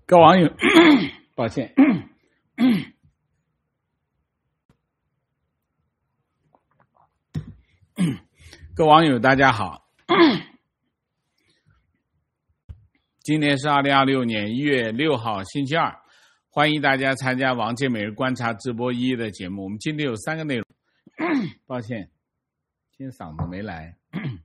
各网友，抱歉，各网友大家好，今天是2026年1月6号星期二，欢迎大家参加王健每日观察直播1的节目。我们今天有3个内容，抱歉，今天嗓子没来。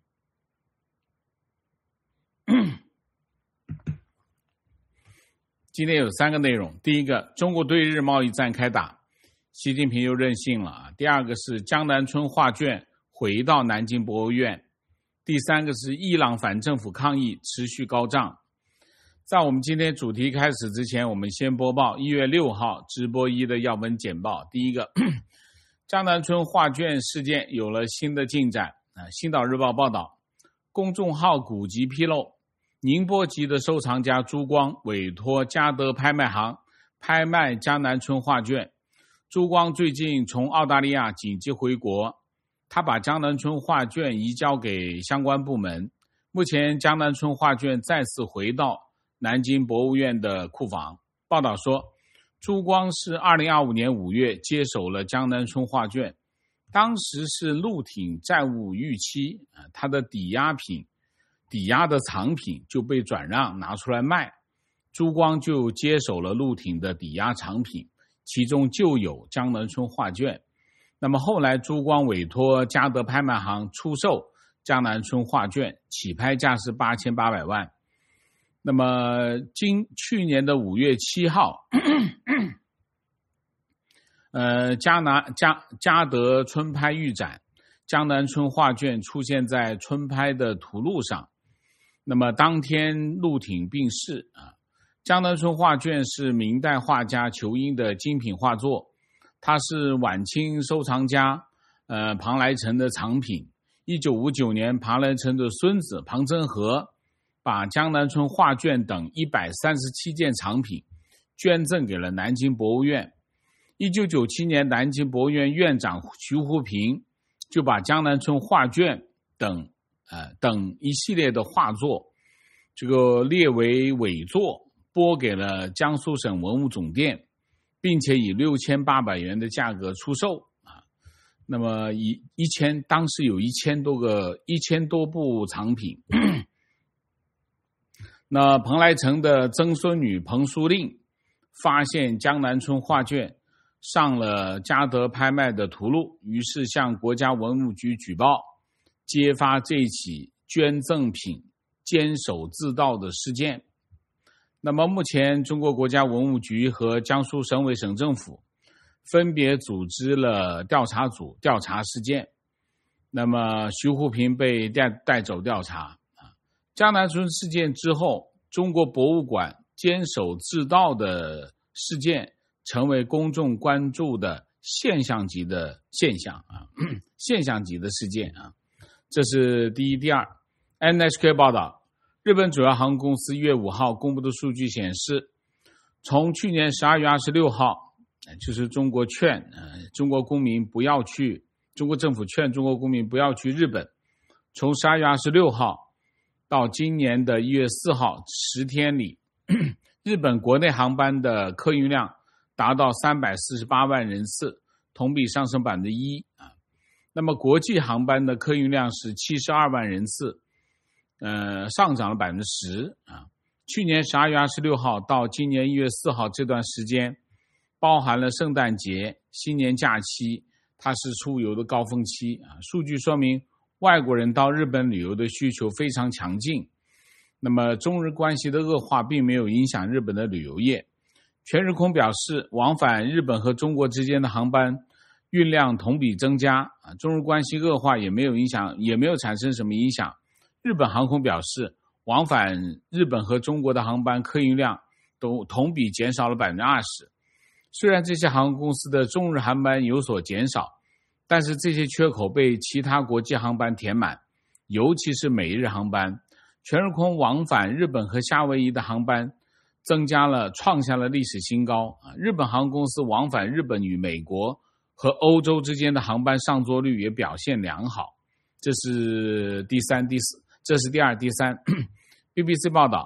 今天有3个内容，第一个，中国对日贸易战开打，习近平又任性了。第二个是江南春画卷回到南京博物院。第三个是伊朗反政府抗议持续高涨。在我们今天主题开始之前，我们先播报1月6号直播1的要闻简报。第一个，江南春画卷事件有了新的进展。星岛日报报道，公众号古籍披露，宁波籍的收藏家朱光委托嘉德拍卖行拍卖江南春画卷。朱光最近从澳大利亚紧急回国，他把江南春画卷移交给相关部门。目前江南春画卷再次回到南京博物院的库房。报道说，朱光是2025年5月接手了江南春画卷，当时是陆挺债务逾期，他的抵押的藏品就被转让拿出来卖，朱光就接手了陆挺的抵押藏品，其中就有江南春画卷。那么后来朱光委托嘉德拍卖行出售江南春画卷，起拍价是8800万。那么去年的5月7号嘉德春拍预展，江南春画卷出现在春拍的图录上。那么当天陆挺病逝。江南春画卷是明代画家裘英的精品画作，它是晚清收藏家庞来成的藏品。1959年，庞来成的孙子庞真和把江南春画卷等137件藏品捐赠给了南京博物院。1997年，南京博物院院长徐湖平就把江南春画卷等一系列的画作这个列为伪作，拨给了江苏省文物总店，并且以6800元的价格出售。那么当时有1000多部藏品。那彭来成的曾孙女彭淑令发现江南春画卷上了嘉德拍卖的图录，于是向国家文物局举报，揭发这起捐赠品监守自盗的事件。那么目前中国国家文物局和江苏省委省政府分别组织了调查组调查事件。那么徐湖平被带走调查。江南春事件之后，中国博物馆监守自盗的事件成为公众关注的现象级的事件。这是第一。第二， NHK 报道，日本主要航空公司1月5号公布的数据显示，从去年12月26号，就是中国政府劝中国公民不要去日本，从12月26号到今年的1月4号10天里，日本国内航班的客运量达到348万人次，同比上升 1%。 那么国际航班的客运量是72万人次，上涨了 10%。 去年12月26号到今年1月4号这段时间，包含了圣诞节、新年假期，它是出游的高峰期。数据说明外国人到日本旅游的需求非常强劲。那么中日关系的恶化并没有影响日本的旅游业。全日空表示，往返日本和中国之间的航班运量同比增加，中日关系恶化也没有产生什么影响。日本航空表示，往返日本和中国的航班客运量都同比减少了 20%。 虽然这些航空公司的中日航班有所减少，但是这些缺口被其他国际航班填满，尤其是美日航班。全日空往返日本和夏威夷的航班创下了历史新高。日本航空公司往返日本与美国和欧洲之间的航班上座率也表现良好。这是第二。第三，BBC 报道，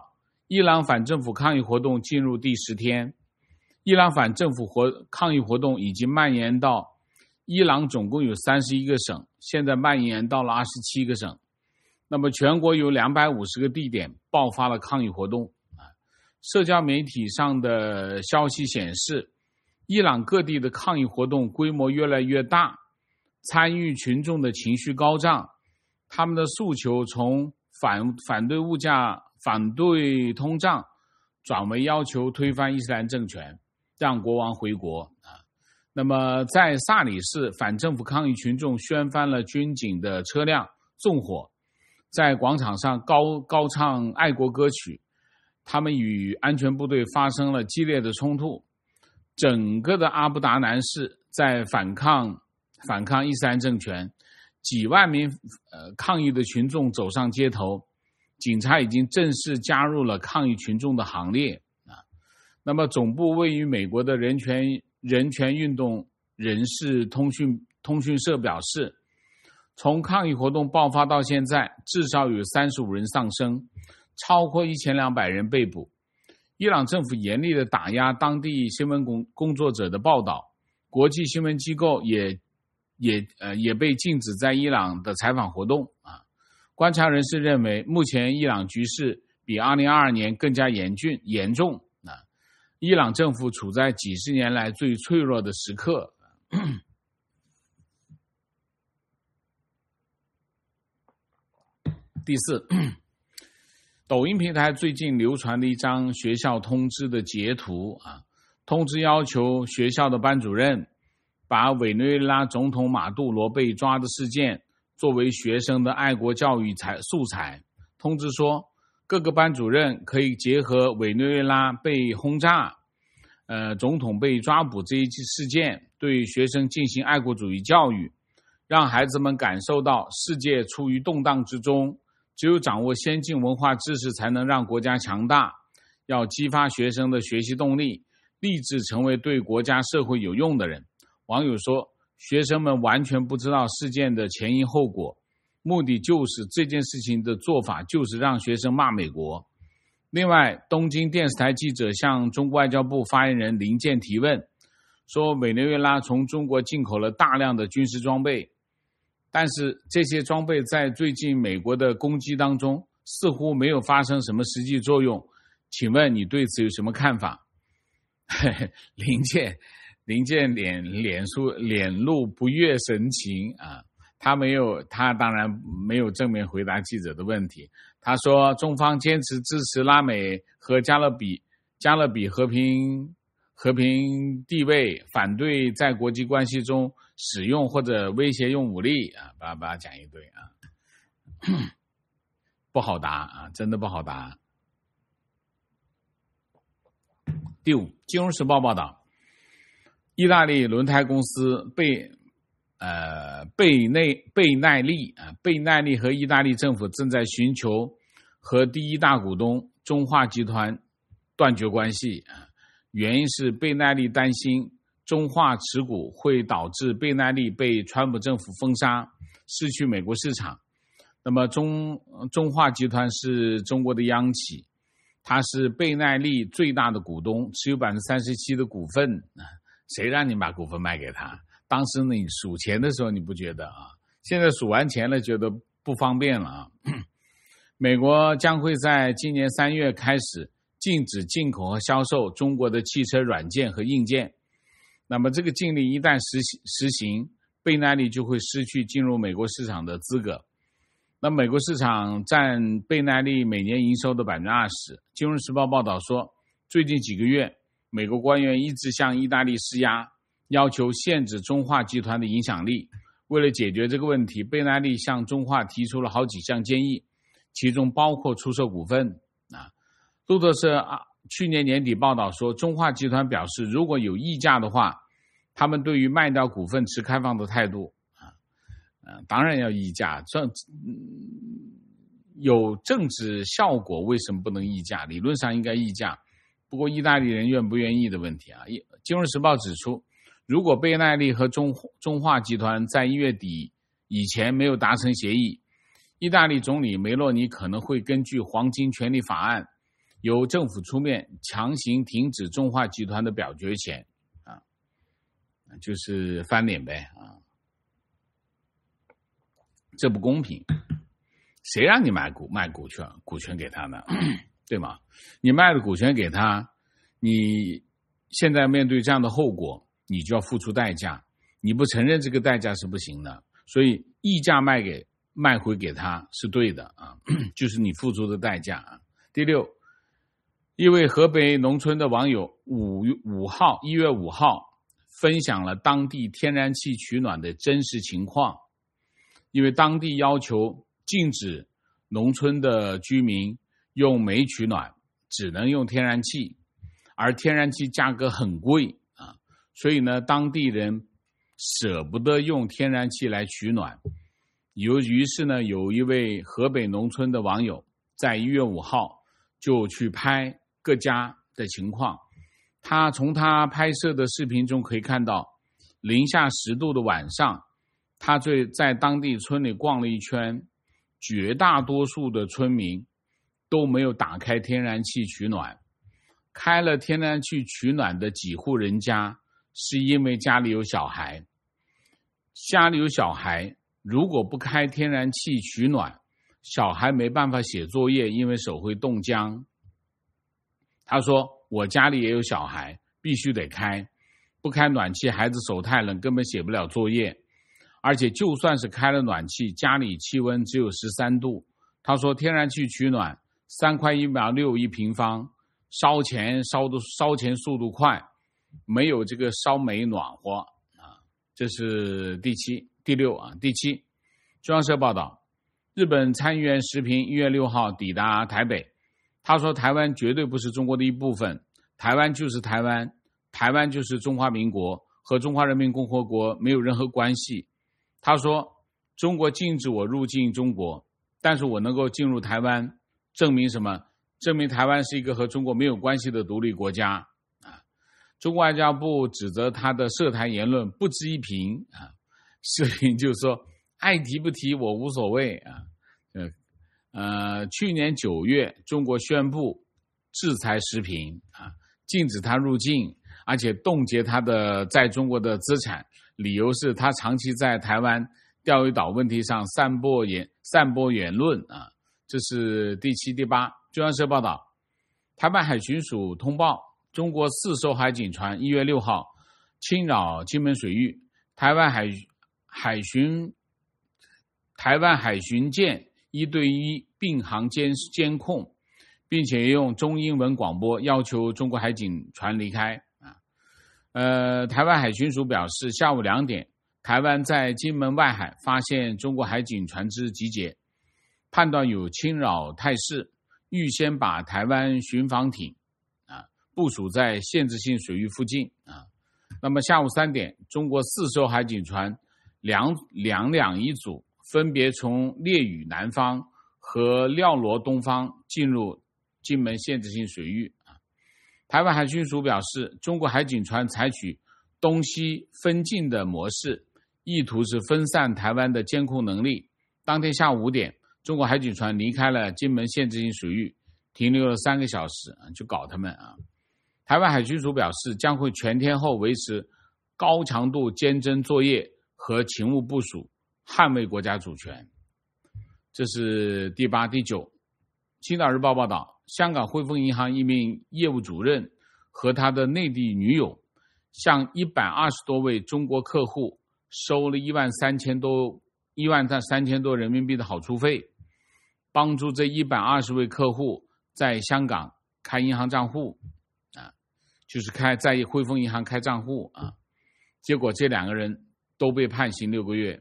伊朗反政府抗议活动进入第10天，伊朗反政府抗议活动已经蔓延到伊朗总共有31个省，现在蔓延到了27个省。那么全国有250个地点爆发了抗议活动。社交媒体上的消息显示，伊朗各地的抗议活动规模越来越大，参与群众的情绪高涨，他们的诉求从反对物价、反对通胀，转为要求推翻伊斯兰政权，让国王回国。那么在萨里市，反政府抗议群众掀翻了军警的车辆，纵火，在广场上高唱爱国歌曲，他们与安全部队发生了激烈的冲突。整个的阿布达南市在反抗伊斯兰政权，几万名抗议的群众走上街头，警察已经正式加入了抗议群众的行列。那么总部位于美国的人权运动人士通讯社表示，从抗议活动爆发到现在，至少有35人丧生，超过1200人被捕。伊朗政府严厉地打压当地新闻工作者的报道，国际新闻机构也被禁止在伊朗的采访活动。观察人士认为，目前伊朗局势比2022年更加严重。伊朗政府处在几十年来最脆弱的时刻。第四，抖音平台最近流传的一张学校通知的截图，通知要求学校的班主任把委内瑞拉总统马杜罗被抓的事件作为学生的爱国教育素材。通知说，各个班主任可以结合委内瑞拉被轰炸、总统被抓捕这一事件，对学生进行爱国主义教育，让孩子们感受到世界处于动荡之中，只有掌握先进文化知识才能让国家强大，要激发学生的学习动力，立志成为对国家社会有用的人。网友说，学生们完全不知道事件的前因后果，目的就是这件事情的做法就是让学生骂美国。另外，东京电视台记者向中国外交部发言人林健提问，说委内瑞拉从中国进口了大量的军事装备，但是这些装备在最近美国的攻击当中似乎没有发生什么实际作用，请问你对此有什么看法？林健脸露不悦神情啊，他当然没有正面回答记者的问题。他说，中方坚持支持拉美和加勒比和平地位，反对在国际关系中使用或者威胁用武力啊，巴拉讲一堆啊，不好答啊，真的不好答。第五，《金融时报》报道，意大利轮胎公司贝耐利和意大利政府正在寻求和第一大股东中化集团断绝关系，原因是贝耐利担心中化持股会导致贝耐利被川普政府封杀，失去美国市场。那么中化集团是中国的央企，它是贝耐利最大的股东，持有 37% 的股份。谁让你把股份卖给他？当时你数钱的时候你不觉得啊？现在数完钱了觉得不方便了啊。美国将会在今年3月开始禁止进口和销售中国的汽车软件和硬件。那么这个禁令一旦实行，贝耐利就会失去进入美国市场的资格。那美国市场占贝耐利每年营收的 20%。 金融时报报道说，最近几个月美国官员一直向意大利施压，要求限制中化集团的影响力。为了解决这个问题，贝耐利向中化提出了好几项建议，其中包括出售股份。路透社去年年底报道说，中化集团表示，如果有溢价的话，他们对于卖掉股份持开放的态度。当然要溢价，有政治效果为什么不能溢价？理论上应该溢价，不过意大利人愿不愿意的问题啊。金融时报指出，如果贝耐利和中化集团在1月底以前没有达成协议，意大利总理梅洛尼可能会根据黄金权利法案由政府出面强行停止中化集团的表决权啊，就是翻脸呗啊，这不公平，谁让你买股权给他呢？对吗？你卖了股权给他，你现在面对这样的后果，你就要付出代价，你不承认这个代价是不行的，所以溢价卖回给他是对的啊，就是你付出的代价啊。第六，一位河北农村的网友1月5号分享了当地天然气取暖的真实情况，因为当地要求禁止农村的居民用煤取暖，只能用天然气，而天然气价格很贵啊，所以呢，当地人舍不得用天然气来取暖。于是呢，有一位河北农村的网友在1月5号就去拍各家的情况。从他拍摄的视频中可以看到，零下10度的晚上，他在当地村里逛了一圈，绝大多数的村民都没有打开天然气取暖。开了天然气取暖的几户人家，是因为家里有小孩。如果不开天然气取暖，小孩没办法写作业，因为手会冻僵。他说，我家里也有小孩，必须得开，不开暖气孩子手太冷，根本写不了作业。而且就算是开了暖气，家里气温只有13度。他说天然气取暖3块1毛6一平方，烧钱速度快，没有这个烧煤暖和啊。这是第六啊。第七，中央社报道，日本参议员石平1月6号抵达台北，他说台湾绝对不是中国的一部分，台湾就是台湾，台湾就是中华民国，和中华人民共和国没有任何关系。他说中国禁止我入境中国，但是我能够进入台湾，证明什么？证明台湾是一个和中国没有关系的独立国家啊！中国外交部指责他的涉台言论不值一评啊！视频就说爱提不提我无所谓啊！去年9月，中国宣布制裁石平啊，禁止他入境，而且冻结他的在中国的资产，理由是他长期在台湾钓鱼岛问题上散播言论啊。这是第7、第8。中央社报道，台湾海巡署通报，中国4艘海警船1月6号侵扰金门水域，台湾海巡舰1对1并航监控，并且用中英文广播要求中国海警船离开台湾海巡署表示，下午2点，台湾在金门外海发现中国海警船只集结，判断有侵扰态势，预先把台湾巡防艇部署在限制性水域附近那么下午3点，中国4艘海警船两一组，分别从烈屿南方和廖罗东方进入金门限制性水域台湾海巡署表示，中国海警船采取东西分进的模式，意图是分散台湾的监控能力。当天下午5点，中国海警船离开了金门限制性水域，停留了3个小时就搞他们台湾海巡署表示，将会全天候维持高强度监侦作业和勤务部署，捍卫国家主权。这是第8、第9。青岛日报报道，香港汇丰银行一名业务主任和他的内地女友向120多位中国客户收了13000多人民币的好处费，帮助这120位客户在香港开银行账户就是在汇丰银行开账户结果这2个人都被判刑6个月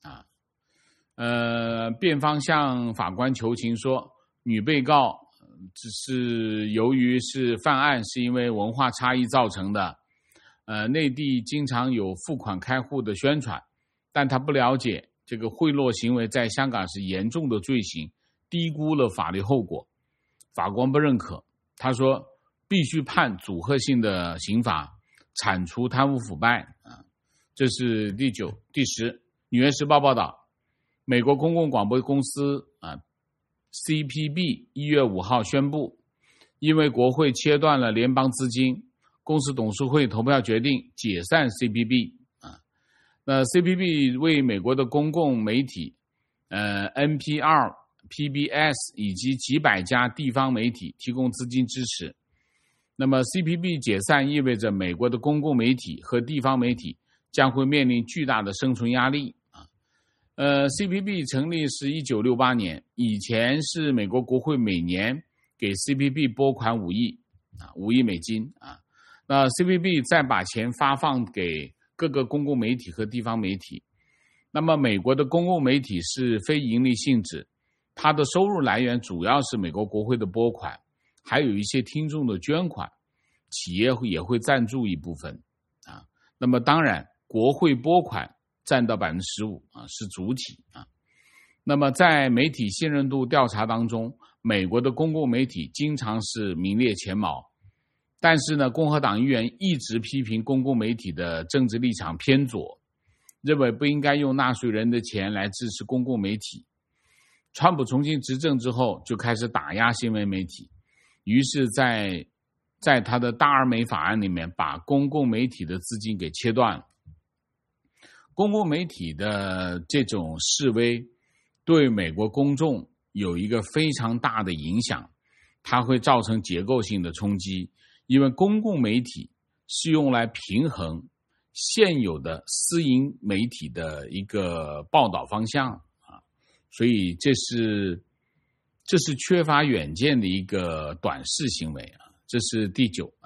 辩方向法官求情说，女被告只是由于是犯案是因为文化差异造成的，内地经常有付款开户的宣传，但他不了解这个贿赂行为在香港是严重的罪行，低估了法律后果。法官不认可，他说必须判组合性的刑罚，铲除贪污腐败这是第9。第10，纽约时报报道，美国公共广播公司CPB1月5号宣布， 因为国会切断了联邦资金，公司董事会投票决定解散 CPB 啊。那 CPB 为美国的公共媒体NPR、PBS 以及几百家地方媒体提供资金支持。那么 CPB 解散意味着美国的公共媒体和地方媒体将会面临巨大的生存压力啊。CPB 成立是1968年，以前是美国国会每年给 CPB 拨款5亿美金啊。那 CPB 再把钱发放给各个公共媒体和地方媒体。那么美国的公共媒体是非盈利性质，它的收入来源主要是美国国会的拨款，还有一些听众的捐款，企业也会赞助一部分啊。那么当然国会拨款占到 15% 啊，是主体啊。那么在媒体信任度调查当中，美国的公共媒体经常是名列前茅，但是呢，共和党议员一直批评公共媒体的政治立场偏左，认为不应该用纳税人的钱来支持公共媒体。川普重新执政之后，就开始打压新闻媒体，于是在他的大而美法案里面，把公共媒体的资金给切断了。公共媒体的这种示威对美国公众有一个非常大的影响，它会造成结构性的冲击，因为公共媒体是用来平衡现有的私营媒体的一个报道方向啊，所以这是缺乏远见的一个短视行为啊。这是第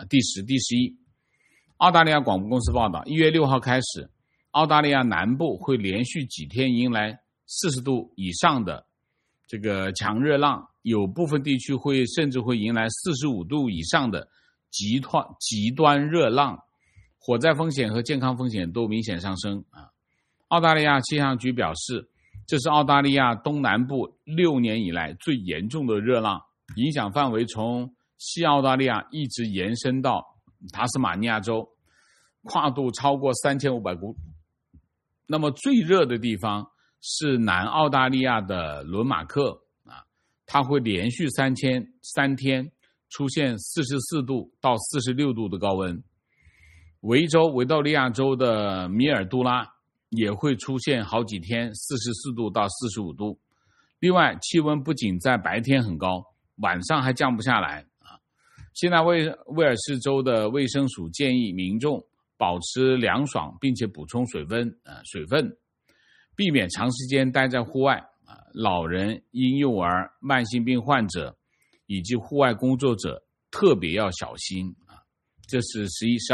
11。澳大利亚广播公司报道，1月6号开始，澳大利亚南部会连续几天迎来40度以上的这个强热浪，有部分地区甚至会迎来45度以上的极端热浪，火灾风险和健康风险都明显上升啊。澳大利亚气象局表示，这是澳大利亚东南部6年以来最严重的热浪，影响范围从西澳大利亚一直延伸到塔斯马尼亚州，跨度超过3500公里。那么最热的地方是南澳大利亚的伦马克啊，它会连续3天出现44度到46度的高温。维多利亚州的米尔杜拉也会出现好几天44度到45度。另外，气温不仅在白天很高，晚上还降不下来啊。西南威尔士州的卫生署建议民众保持凉爽，并且补充水分，避免长时间待在户外啊。老人、婴幼儿、慢性病患者以及户外工作者特别要小心啊。这是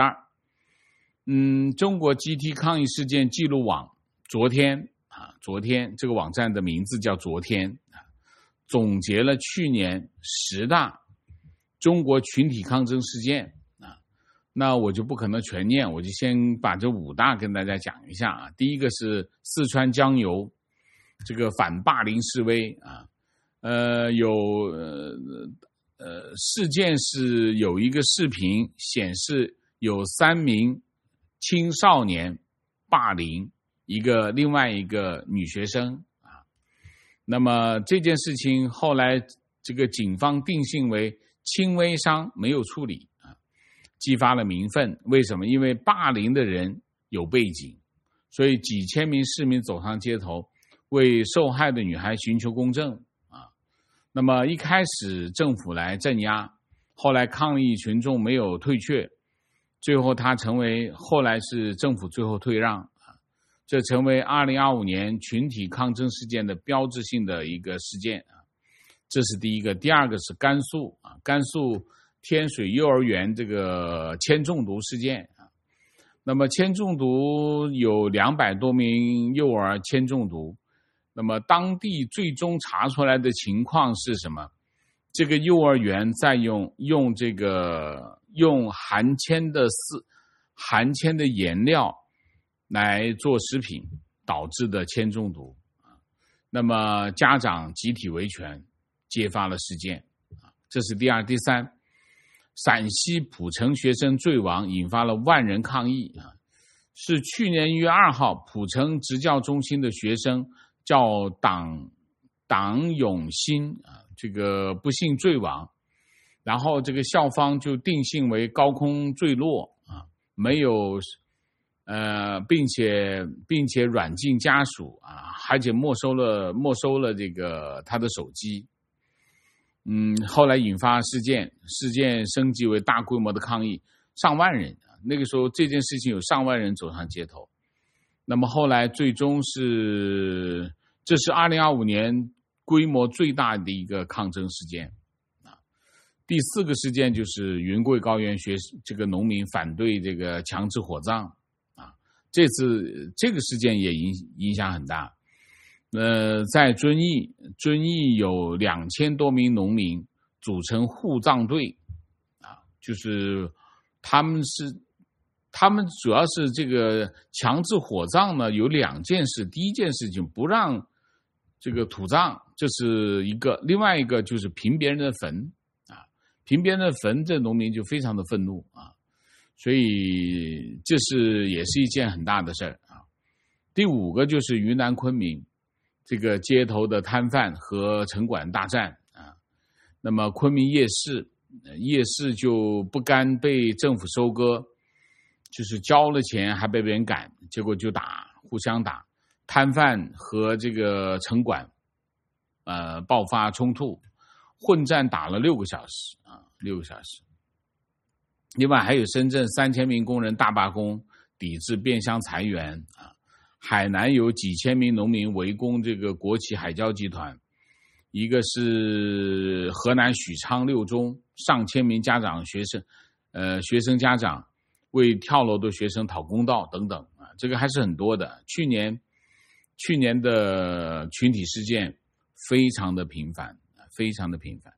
11、12。中国集体抗议事件记录网昨天这个网站的名字叫昨天啊，总结了去年10大中国群体抗争事件啊。那我就不可能全念，我就先把这5大跟大家讲一下啊。第一个是四川江油这个反霸凌示威啊，事件是有一个视频显示有3名青少年霸凌另外一个女学生啊。那么这件事情后来这个警方定性为轻微伤，没有处理啊，激发了民愤。为什么？因为霸凌的人有背景，所以几千名市民走上街头，为受害的女孩寻求公正啊。那么一开始政府来镇压，后来抗议群众没有退却，最后后来是政府最后退让啊，这成为2025年群体抗争事件的标志性的一个事件啊。这是第一个。第二个是甘肃天水幼儿园这个铅中毒事件啊。那么铅中毒有200多名幼儿铅中毒，那么当地最终查出来的情况是什么？这个幼儿园在用含铅的颜料来做食品导致的铅中毒啊。那么家长集体维权，揭发了事件啊。这是第二。第三，陕西蒲城学生坠亡引发了万人抗议啊。是去年1月2号，蒲城职教中心的学生叫党永新啊，这个不幸坠亡。 然后这个校方就定性为高空坠落啊，没有并且软禁家属啊，而且没收了这个他的手机。后来引发事件升级为大规模的抗议，上万人，那个时候这件事情有上万人走上街头。那么后来最终这是2025年规模最大的一个抗争事件啊。第4个事件就是云贵高原这个农民反对这个强制火葬啊，这次这个事件也影响很大。在遵义有2000多名农民组成护葬队啊，就是他们主要是这个强制火葬呢，有2件事。第一件事情不让这个土葬，这是一个；另外一个就是平别人的坟啊，平别人的坟，这农民就非常的愤怒啊，所以这也是一件很大的事儿啊。第5个就是云南昆明这个街头的摊贩和城管大战啊，那么昆明夜市就不甘被政府收割。就是交了钱还被别人赶，结果就互相打，摊贩和这个城管爆发冲突，混战打了6个小时啊，6个小时。另外还有深圳3000名工人大罢工，抵制变相裁员啊。海南有几千名农民围攻这个国企海交集团，一个是河南许昌6中上千名家长学生家长为跳楼的学生讨公道等等啊，这个还是很多的。去年的群体事件非常的频繁，非常的频繁。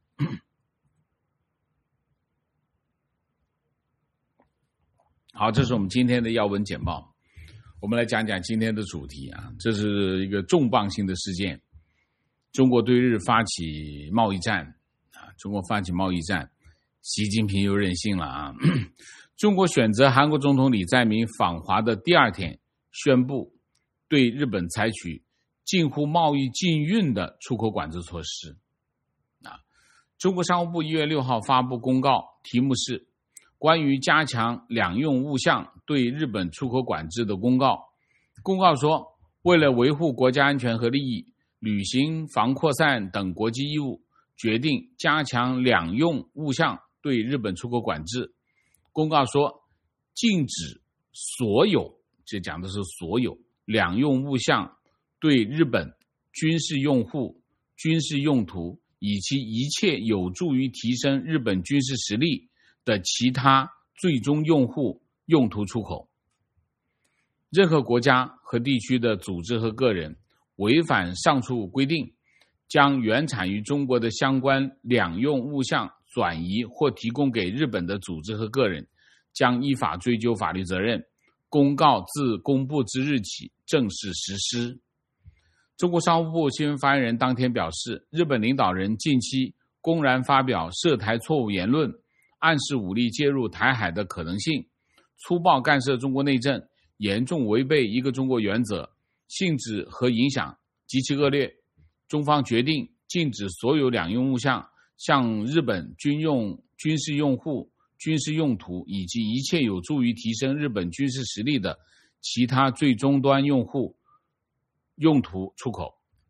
好，这是我们今天的要闻简报。我们来讲讲今天的主题啊，这是一个重磅性的事件。中国对日发起贸易战啊，习近平又任性了啊。中国选择韩国总统李在明访华的第2天，宣布对日本采取近乎贸易禁运的出口管制措施。中国商务部1月6号发布公告，题目是关于加强两用物项对日本出口管制的公告。公告说，为了维护国家安全和利益，履行防扩散等国际义务，决定加强两用物项对日本出口管制。公告说，禁止所有，这讲的是所有两用物项对日本军事用户、军事用途以及一切有助于提升日本军事实力的其他最终用户用途出口。任何国家和地区的组织和个人违反上述规定，将原产于中国的相关两用物项转移或提供给日本的组织和个人，将依法追究法律责任。公告自公布之日起正式实施。中国商务部新闻发言人当天表示，日本领导人近期公然发表涉台错误言论，暗示武力介入台海的可能性，粗暴干涉中国内政，严重违背一个中国原则，性质和影响极其恶劣。中方决定禁止所有两用物项向日本军事用户、军事用途以及一切有助于提升日本军事实力的其他最终端用户用途出口。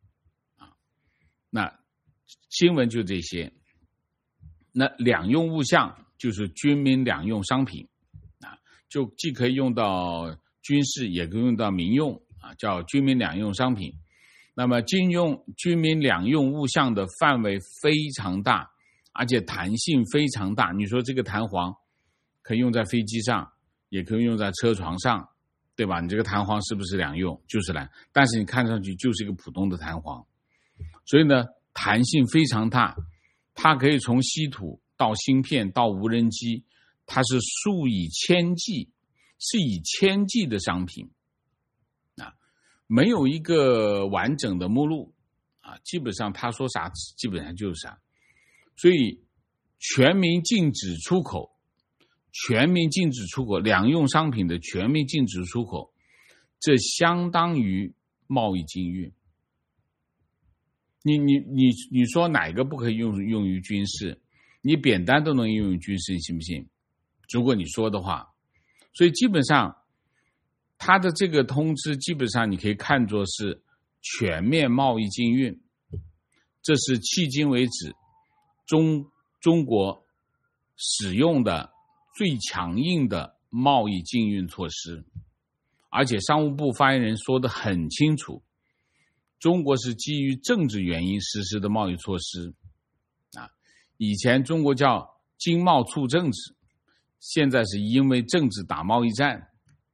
那新闻就这些。那两用物项就是军民两用商品啊，就既可以用到军事，也可以用到民用啊，叫军民两用商品。那么军民两用物项的范围非常大，而且弹性非常大。你说这个弹簧可以用在飞机上，也可以用在车床上，对吧？你这个弹簧是不是两用？就是两，但是你看上去就是一个普通的弹簧。所以呢，弹性非常大，它可以从稀土到芯片到无人机，它是数以千计，是以千计的商品啊，没有一个完整的目录啊，基本上他说啥基本上就是啥。所以全民禁止出口两用商品的全民禁止出口，这相当于贸易禁运。你说哪个不可以用于军事？ 你扁担都能应用军事，你信不信？如果你说的话。所以基本上他的这个通知基本上你可以看作是全面贸易禁运，这是迄今为止中国使用的最强硬的贸易禁运措施。而且商务部发言人说得很清楚，中国是基于政治原因实施的贸易措施。以前中国叫经贸促政治，现在是因为政治打贸易战。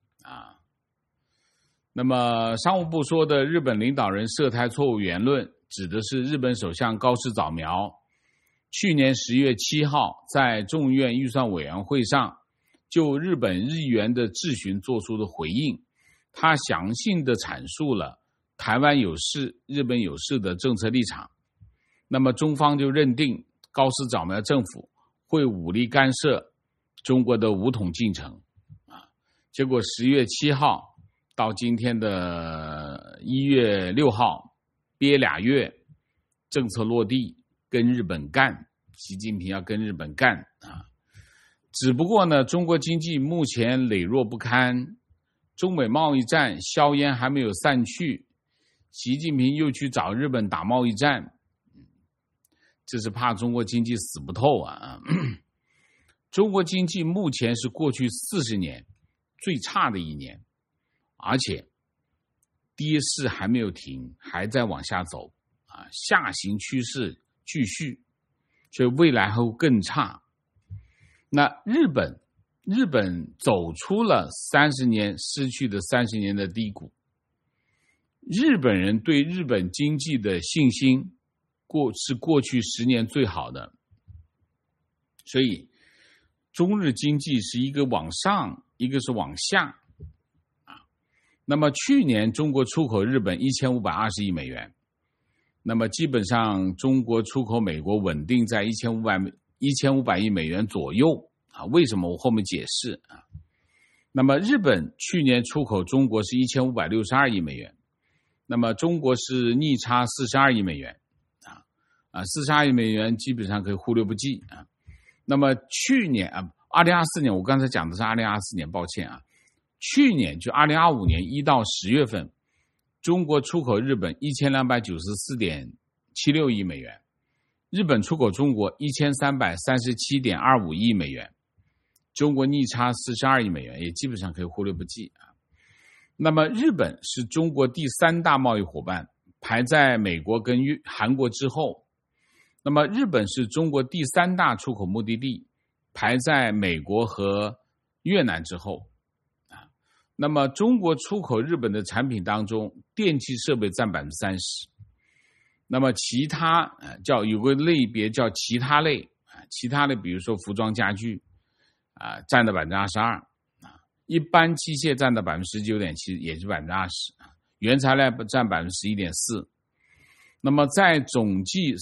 那么商务部说的日本领导人涉台错误言论，指的是日本首相高市早苗去年10月7号在众议院预算委员会上就日本日元的质询做出的回应。他详细地阐述了台湾有事、日本有事的政策立场。那么中方就认定高市早苗政府会武力干涉中国的武统进程。结果10月7号到今天的1月6号，憋2月，政策落地，跟日本干，习近平要跟日本干。只不过呢，中国经济目前羸弱不堪，中美贸易战硝烟还没有散去，习近平又去找日本打贸易战，这是怕中国经济死不透啊！中国经济目前是过去40年最差的一年，而且跌势还没有停，还在往下走下行趋势继续，所以未来还会更差。那日本走出了失去的30年的低谷，日本人对日本经济的信心是过去10年最好的，所以中日经济是一个往上，一个是往下。那么去年中国出口日本1520亿美元，那么基本上中国出口美国稳定在1500亿美元左右为什么我后面解释那么日本去年出口中国是1562亿美元，那么中国是逆差42亿美元42亿美元基本上可以忽略不计那么去年2024年，我刚才讲的是2024年，抱歉去年就2025年1到10月份，中国出口日本1294.76亿美元，日本出口中国1337.25亿美元，中国逆差42亿美元，也基本上可以忽略不计那么日本是中国第3大贸易伙伴，排在美国跟韩国之后。那么日本是中国第3大出口目的地，排在美国和越南之后那么中国出口日本的产品当中，电气设备占 30%， 那么其他有个类别叫其他类其他类比如说服装家具占的 22%一般机械占的 19.7%， 也是 20%原材料占 11.4%那么在总计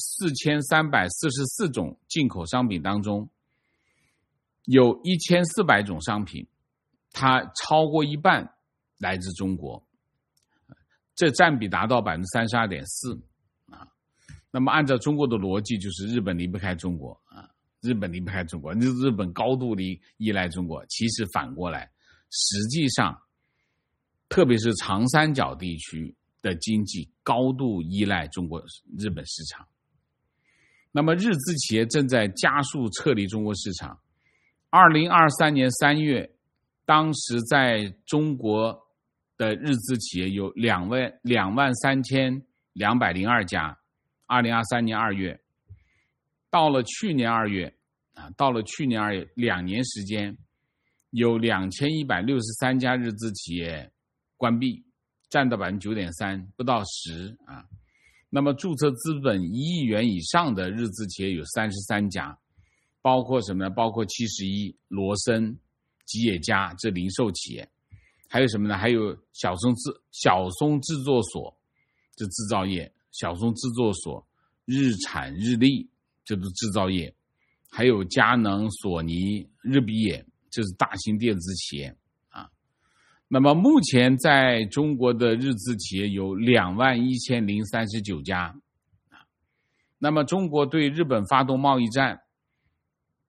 4344种进口商品当中，有1400种商品它超过一半来自中国，这占比达到 32.4% 那么按照中国的逻辑，就是日本离不开中国日本离不开中国，日本高度依赖中国。其实反过来，实际上特别是长三角地区的经济高度依赖日本市场。那么日资企业正在加速撤离中国市场。2023年3月，当时在中国的日资企业有23202家，2023年2月，到了去年2月2年时间，有2163家日资企业关闭，占到 9.3%， 不到10那么注册资本1亿元以上的日资企业有33家，包括什么呢？包括71、罗森、吉野家，这零售企业。还有什么呢？还有小松制作所，这制造业，小松制作所、日产、日立，这都制造业。还有佳能、索尼、日比野，这是大型电子企业那么目前在中国的日资企业有21039家那么中国对日本发动贸易战，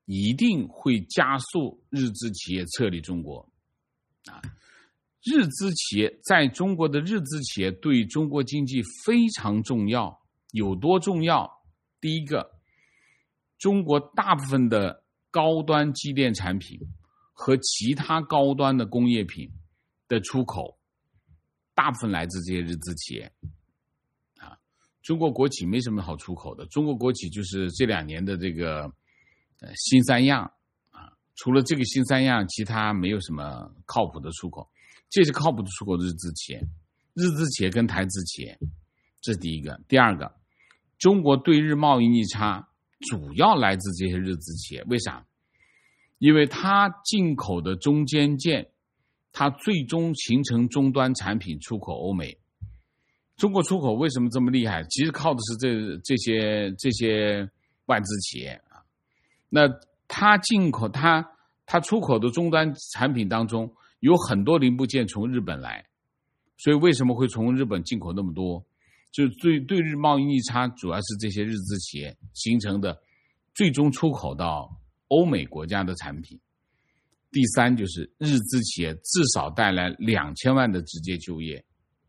一定会加速日资企业撤离中国。日资企业在中国的日资企业对中国经济非常重要，有多重要？第一个，中国大部分的高端机电产品和其他高端的工业品的出口，大部分来自这些日资企业。中国国企没什么好出口的，中国国企就是这2年的这个新三样除了这个新三样，其他没有什么靠谱的出口。这是靠谱的出口的日资企业，日资企业跟台资企业，这是第一个。第二个，中国对日贸易逆差主要来自这些日资企业，为啥？因为它进口的中间件，它最终形成终端产品出口欧美。中国出口为什么这么厉害？其实靠的是这些外资企业啊。那它进口它出口的终端产品当中有很多零部件从日本来，所以为什么会从日本进口那么多？就是对日贸易逆差主要是这些日资企业形成的，最终出口到欧美国家的产品。第三就是日资企业至少带来2000万的直接就业。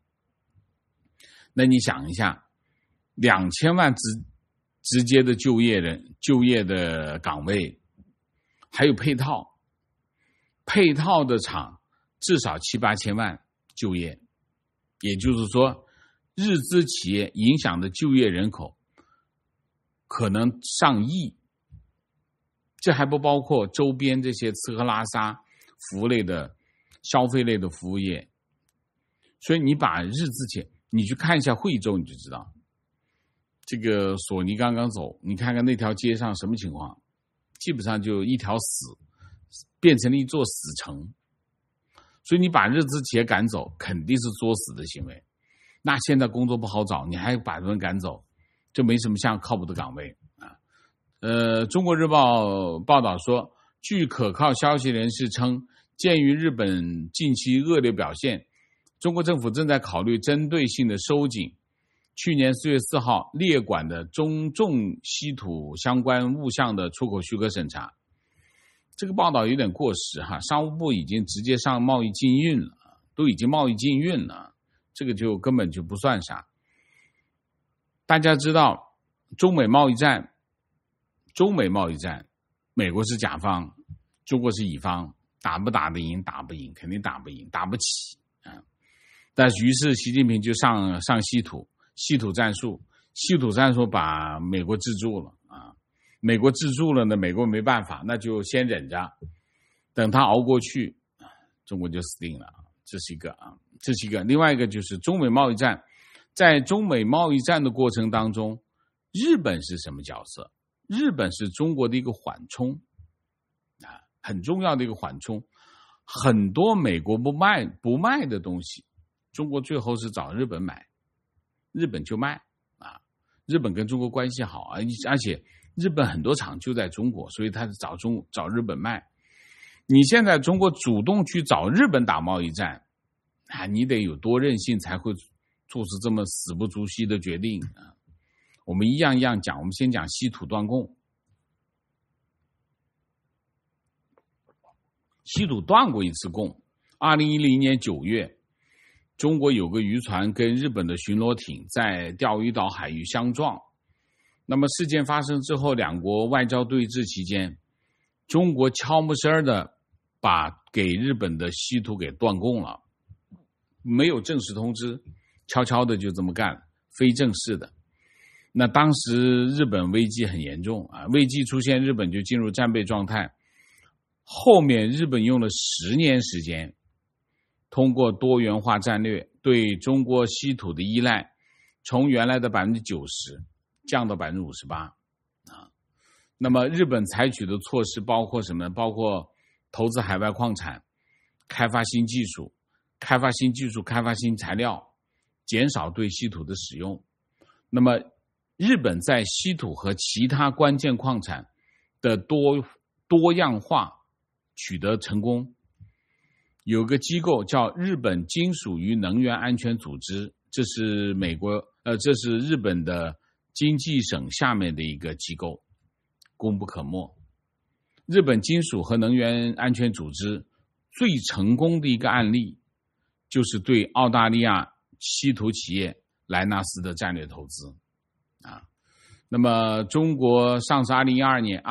那你想一下，2000万直接的就业的岗位，还有配套的厂至少7-8千万就业，也就是说日资企业影响的就业人口可能上亿，这还不包括周边这些吃喝拉撒服务类的消费类的服务业。所以你把日资企业你去看一下惠州，你就知道这个索尼刚刚走，你看看那条街上什么情况，基本上就一条变成了一座死城。所以你把日资企业赶走肯定是作死的行为。那现在工作不好找，你还把人赶走，就没什么像靠谱的岗位啊。中国日报报道说，据可靠消息人士称，鉴于日本近期恶劣表现，中国政府正在考虑针对性的收紧去年4月4号列管的中重稀土相关物项的出口许可审查。这个报道有点过时哈，商务部已经直接上贸易禁运了，都已经贸易禁运了，这个就根本就不算啥。大家知道中美贸易战，美国是甲方，中国是乙方，打不打得赢？打不赢，肯定打不赢，打不起啊。但于是习近平就上稀土战术把美国制住了啊。美国制住了呢，美国没办法，那就先忍着，等他熬过去，中国就死定了。这是一个。另外一个就是中美贸易战，在中美贸易战的过程当中，日本是什么角色？日本是中国的一个缓冲啊，很重要的一个缓冲。很多美国不卖的东西，中国最后是找日本买，日本就卖啊。日本跟中国关系好啊，而且日本很多厂就在中国，所以他是找日本卖。你现在中国主动去找日本打贸易战啊，你得有多任性才会做出这么死不足惜的决定啊。我们一样一样讲，我们先讲稀土断供。稀土断过一次供，2010年9月，中国有个渔船跟日本的巡逻艇在钓鱼岛海域相撞。那么事件发生之后，两国外交对峙期间，中国悄没声的把给日本的稀土给断供了，没有正式通知，悄悄的就这么干，非正式的。那当时日本危机很严重啊，危机出现，日本就进入战备状态。后面日本用了10年时间，通过多元化战略对中国稀土的依赖从原来的90%降到58%啊。那么日本采取的措施包括什么呢？包括投资海外矿产，开发新技术，开发新材料，减少对稀土的使用。那么日本在稀土和其他关键矿产的多样化取得成功。有个机构叫日本金属与能源安全组织，这是这是日本的经济省下面的一个机构，功不可没。 日本金属和能源安全组织最成功的一个案例，就是对澳大利亚稀土企业莱纳斯的战略投资啊。那么中国上次2012年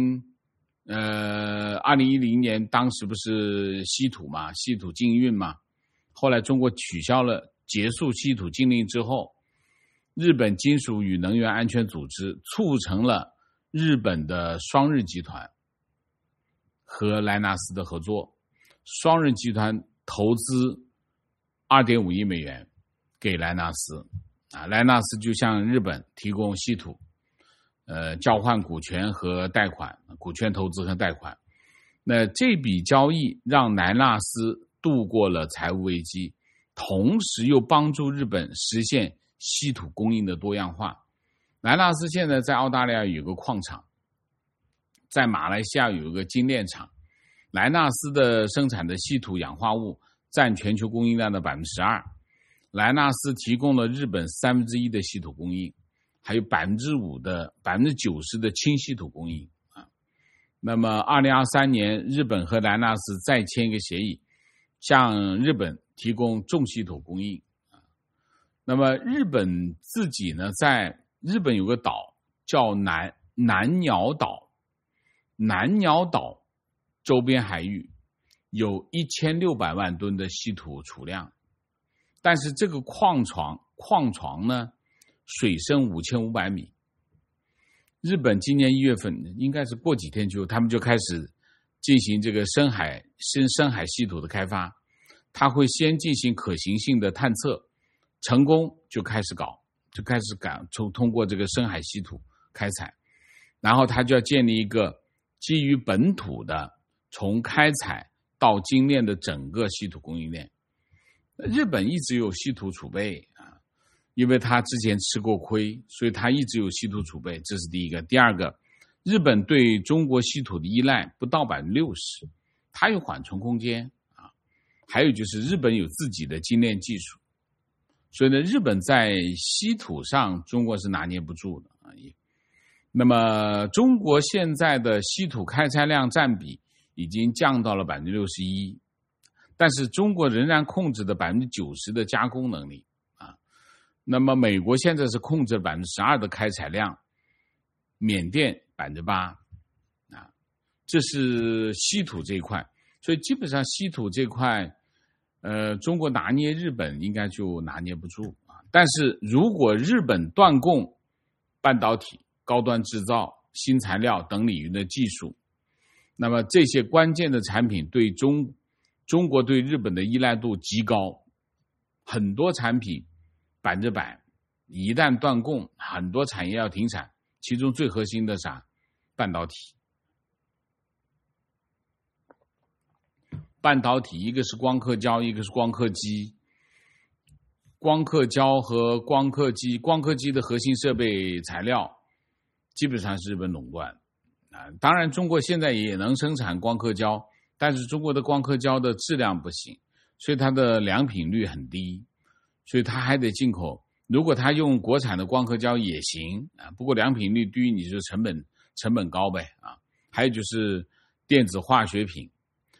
2010年当时不是稀土禁运嘛，后来中国结束稀土禁令之后，日本金属与能源安全组织促成了日本的双日集团和莱纳斯的合作，双日集团投资2.5亿美元给莱纳斯莱纳斯就向日本提供稀土交换股权和贷款，股权投资和贷款。那这笔交易让莱纳斯度过了财务危机，同时又帮助日本实现稀土供应的多样化。莱纳斯现在在澳大利亚有个矿场，在马来西亚有一个精炼厂。莱纳斯的生产的稀土氧化物占全球供应量的 12%， 莱纳斯提供了日本1/3的稀土供应，还有 90% 的轻稀土供应那么2023年日本和莱纳斯再签一个协议，向日本提供重稀土供应那么日本自己呢，在日本有个岛叫南鸟岛，南鸟岛周边海域有1600万吨的稀土储量，但是这个矿床呢水深5500米。日本今年1月份应该是过几天他们就开始进行这个深海稀土的开发，它会先进行可行性的探测，成功就开始通过这个深海稀土开采，然后它就要建立一个基于本土的从开采到精炼的整个稀土供应链。日本一直有稀土储备因为他之前吃过亏，所以他一直有稀土储备，这是第一个。第二个，日本对中国稀土的依赖不到 60%， 它有缓冲空间还有就是日本有自己的精炼技术，所以呢，日本在稀土上中国是拿捏不住的那么中国现在的稀土开采量占比已经降到了 61%， 但是中国仍然控制的 90% 的加工能力那么美国现在是控制 12% 的开采量，缅甸 8% 这是稀土这一块。所以基本上稀土这块中国拿捏日本应该就拿捏不住但是如果日本断供半导体、高端制造、新材料等领域的技术，那么这些关键的产品对中国对日本的依赖度极高，很多产品100%一旦断供，很多产业要停产，其中最核心的半导体。半导体一个是光刻胶，一个是光刻机。光刻胶和光刻机的核心设备材料基本上是日本垄断当然中国现在也能生产光刻胶，但是中国的光刻胶的质量不行，所以它的良品率很低，所以它还得进口。如果它用国产的光刻胶也行不过良品率低，你就成本高呗还有就是电子化学品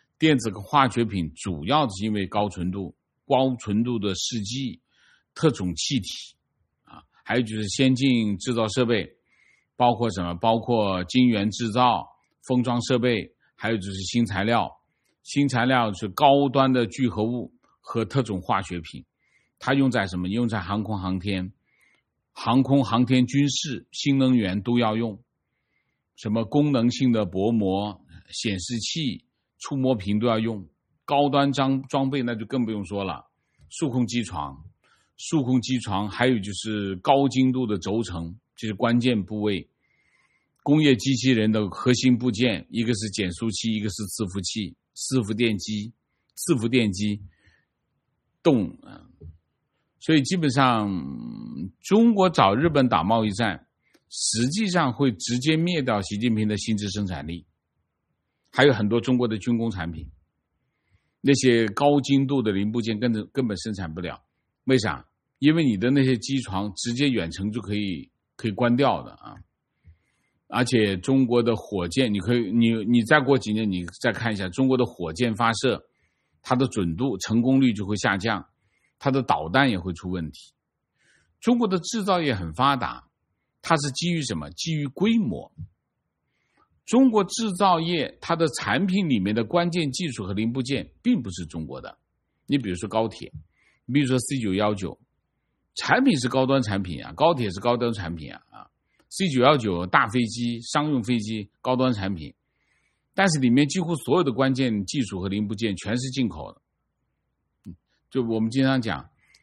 主要是因为高纯度的试剂、特种气体还有就是先进制造设备，包括什么？包括晶圆制造、封装设备，还有就是新材料是高端的聚合物和特种化学品。它用在什么？用在航空航天、军事、新能源都要用。什么功能性的薄膜、显示器、触摸屏都要用。高端装备那就更不用说了，数控机床，还有就是高精度的轴承，这是关键部位。工业机器人的核心部件，一个是减速器，一个是伺服器、伺服电机动所以基本上中国找日本打贸易战，实际上会直接灭掉习近平的新质生产力，还有很多中国的军工产品，那些高精度的零部件根本生产不了。为啥？因为你的那些机床直接远程就可以关掉的而且中国的火箭，你再过几年你再看一下中国的火箭发射，它的准度成功率就会下降，它的导弹也会出问题。中国的制造业很发达，它是基于什么？基于规模。中国制造业它的产品里面的关键技术和零部件并不是中国的。你比如说高铁，你比如说 C919， 产品是高端产品啊，高铁是高端产品啊，C919 大飞机、商用飞机高端产品，但是里面几乎所有的关键技术和零部件全是进口的。就我们经常讲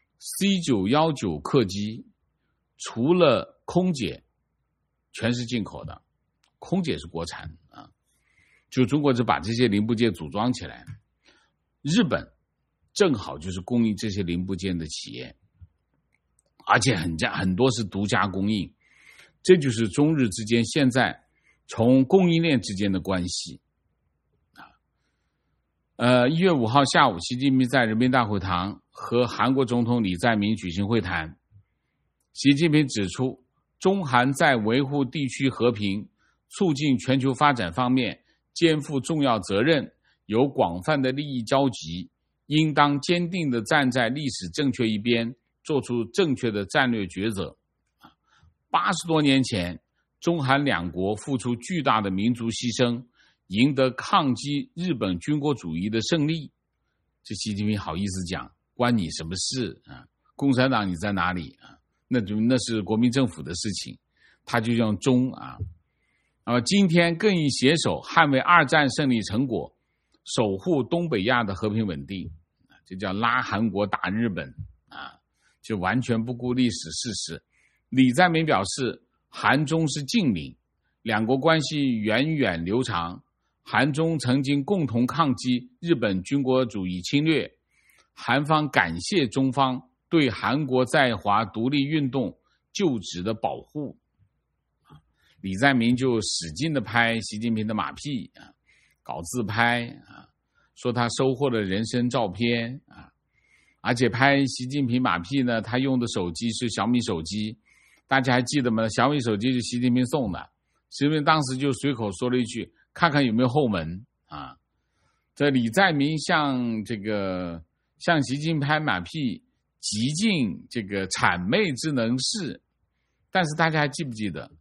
C919 客机除了空姐全是进口的，空姐是国产啊，就中国就把这些零部件组装起来。日本正好就是供应这些零部件的企业，而且很多是独家供应，这就是中日之间现在从供应链之间的关系。1月5号下午，习近平在人民大会堂和韩国总统李在明举行会谈。习近平指出，中韩在维护地区和平、促进全球发展方面肩负重要责任，有广泛的利益交集，应当坚定地站在历史正确一边，做出正确的战略抉择。80多年前，中韩两国付出巨大的民族牺牲，赢得抗击日本军国主义的胜利。这习近平好意思讲，关你什么事啊？共产党你在哪里啊？那是国民政府的事情，他就用中啊。今天更应携手捍卫2战胜利成果，守护东北亚的和平稳定，这叫拉韩国打日本啊，就完全不顾历史事实。李在明表示，韩中是近邻，两国关系源远流长，韩中曾经共同抗击日本军国主义侵略，韩方感谢中方对韩国在华独立运动就职的保护。李在明就使劲的拍习近平的马屁啊，搞自拍啊，说他收获了人生照片啊，而且拍习近平马屁呢，他用的手机是小米手机，大家还记得吗？小米手机是习近平送的，习近平当时就随口说了一句，看看有没有后门啊。这李在明向习近平拍马屁，极尽这个谄媚之能事，但是大家还记不记得？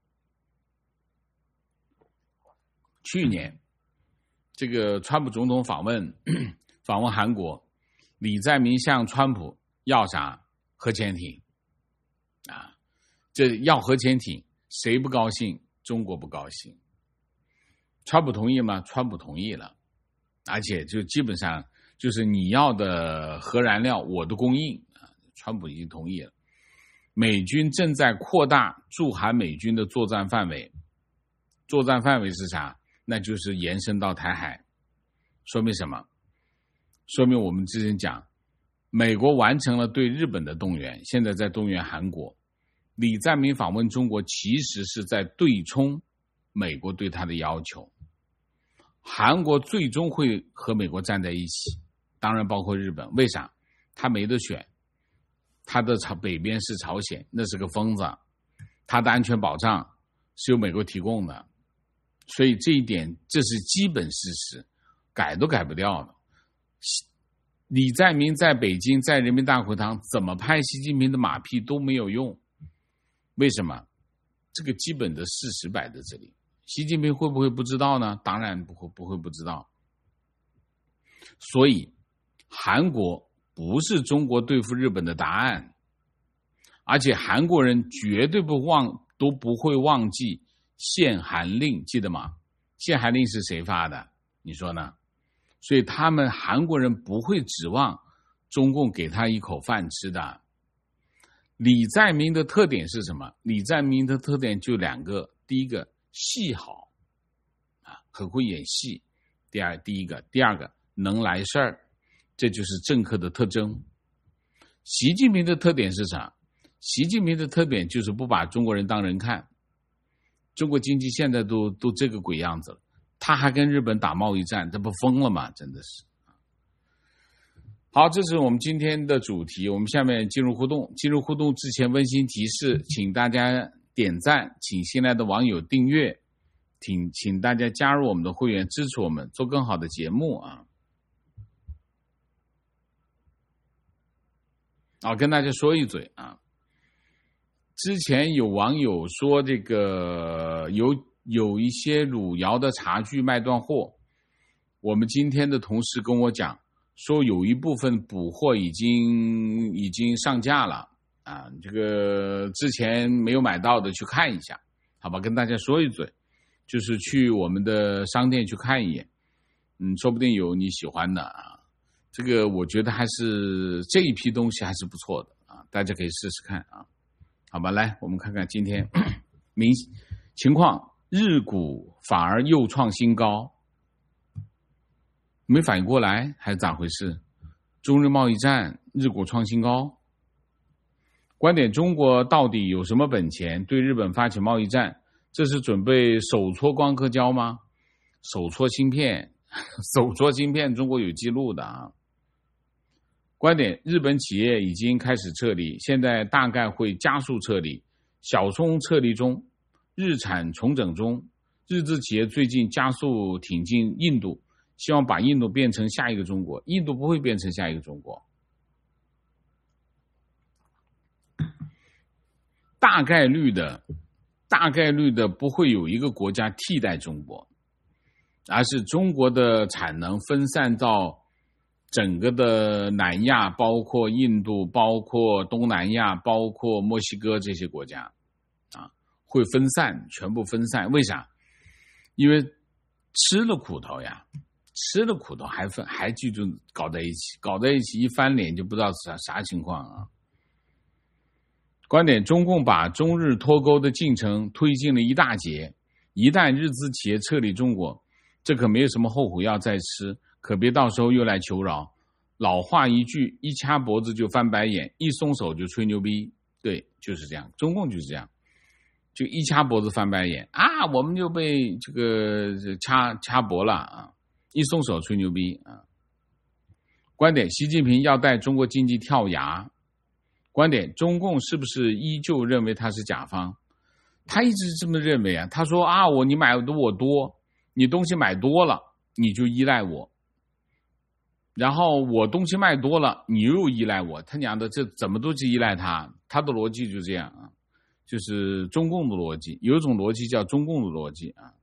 去年这个川普总统访问韩国，李在明向川普要啥？核潜艇啊，这要核潜艇，谁不高兴？中国不高兴。川普同意吗？川普同意了，而且就基本上就是你要的核燃料我的供应啊，川普已经同意了。美军正在扩大驻韩美军的作战范围，作战范围是啥？那就是延伸到台海。说明什么？说明我们之前讲，美国完成了对日本的动员，现在在动员韩国。李在明访问中国其实是在对冲美国对他的要求。韩国最终会和美国站在一起，当然包括日本。为啥？他没得选，他的北边是朝鲜，那是个疯子，他的安全保障是由美国提供的，所以这一点这是基本事实，改都改不掉的。李在明在北京在人民大会堂怎么拍习近平的马屁都没有用，为什么？这个基本的事实摆在这里。习近平会不会不知道呢？当然不会不知道。所以韩国不是中国对付日本的答案，而且韩国人绝对都不会忘记限韩令，记得吗？限韩令是谁发的？你说呢？所以他们韩国人不会指望中共给他一口饭吃的。李在明的特点是什么？李在明的特点就2个，第一个戏好啊，很会演戏；第二个能来事儿，这就是政客的特征。习近平的特点是啥？习近平的特点就是不把中国人当人看。中国经济现在都这个鬼样子了，他还跟日本打贸易战，这不疯了吗？真的是。好，这是我们今天的主题，我们下面进入互动。进入互动之前温馨提示，请大家点赞，请新来的网友订阅，请大家加入我们的会员，支持我们做更好的节目啊！跟大家说一嘴啊，之前有网友说这个有一些汝窑的茶具卖断货，我们今天的同事跟我讲说有一部分补货已经上架了啊，这个之前没有买到的去看一下，好吧，跟大家说一嘴，就是去我们的商店去看一眼，说不定有你喜欢的啊。这个我觉得还是这一批东西还是不错的啊，大家可以试试看啊。好吧，来我们看看今天情况，日股反而又创新高，没反应过来还是咋回事？中日贸易战，日股创新高。观点：中国到底有什么本钱对日本发起贸易战？这是准备手搓光刻胶吗？手搓芯片，手搓芯片，中国有记录的啊。观点：日本企业已经开始撤离，现在大概会加速撤离，小冲撤离中，日产重整中，日资企业最近加速挺进印度，希望把印度变成下一个中国。印度不会变成下一个中国，大概率的不会有一个国家替代中国，而是中国的产能分散到整个的南亚，包括印度，包括东南亚，包括墨西哥这些国家啊，会分散，全部分散。为啥？因为吃了苦头呀，吃了苦头还记住搞在一起，一翻脸就不知道啥情况啊。观点：中共把中日脱钩的进程推进了一大截，一旦日资企业撤离中国，这可没有什么后悔药再吃，可别到时候又来求饶。老话一句，一掐脖子就翻白眼，一松手就吹牛逼。对，就是这样，中共就是这样，就一掐脖子翻白眼啊，我们就被这个掐脖了啊，一松手吹牛逼啊。观点：习近平要带中国经济跳崖。观点：中共是不是依旧认为他是甲方？他一直这么认为啊，他说啊，你买的我多，你东西买多了，你就依赖我，然后我东西卖多了，你又依赖我，他娘的这怎么都是依赖他，他的逻辑就这样啊，就是中共的逻辑，有一种逻辑叫中共的逻辑啊。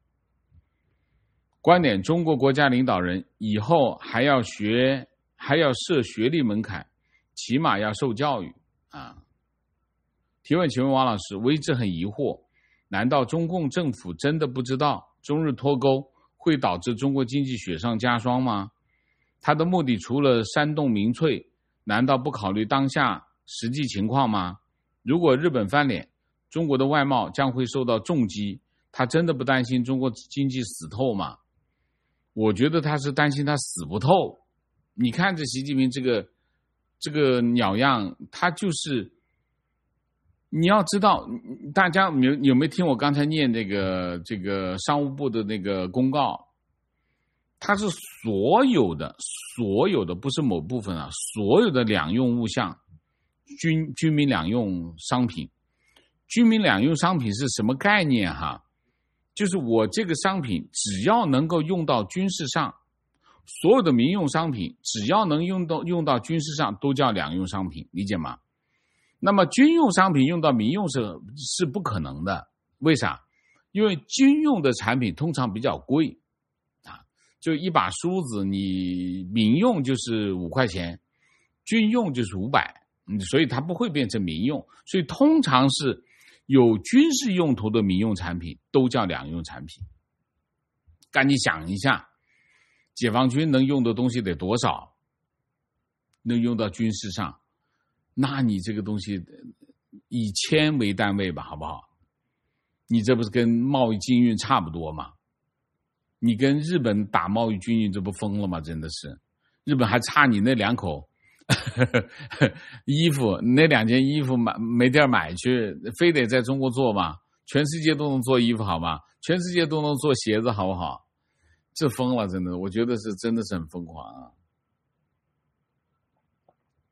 观点：中国国家领导人以后还要设学历门槛，起码要受教育啊。提问：请问王老师，我一直很疑惑，难道中共政府真的不知道中日脱钩会导致中国经济雪上加霜吗？他的目的除了煽动民粹，难道不考虑当下实际情况吗？如果日本翻脸，中国的外贸将会受到重击，他真的不担心中国经济死透吗？我觉得他是担心他死不透。你看这习近平这个鸟样，他就是你要知道，大家有没有听我刚才念这个商务部的那个公告？它是所有的不是某部分啊，所有的两用物项，军民两用商品。军民两用商品是什么概念哈？就是我这个商品只要能够用到军事上，所有的民用商品只要能用到军事上都叫两用商品，理解吗？那么军用商品用到民用是不可能的，为啥？因为军用的产品通常比较贵啊，就一把梳子，你民用就是5块钱，军用就是500，所以它不会变成民用，所以通常是有军事用途的民用产品都叫两用产品。赶紧想一下，解放军能用的东西得多少，能用到军事上，那你这个东西以千为单位吧，好不好？你这不是跟贸易禁运差不多吗？你跟日本打贸易禁运，这不疯了吗？真的是，日本还差你那2口衣服，那2件衣服没地儿买去，非得在中国做吗？全世界都能做衣服好吗？全世界都能做鞋子好不好？这疯了，真的，我觉得真的是很疯狂啊！